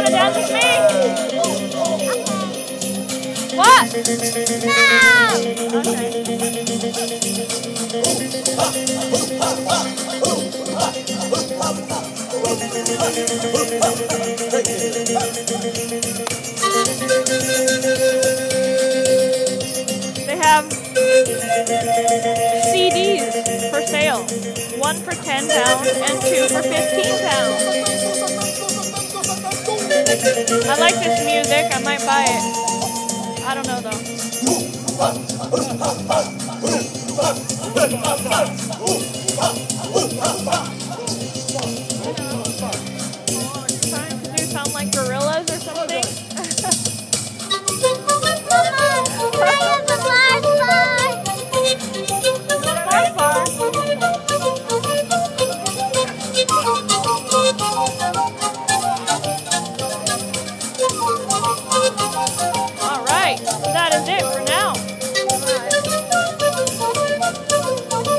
want to dance with me? What? No! They have CDs for sale. 1 for £10 and 2 for £15. I like this music. I might buy it. I don't know though.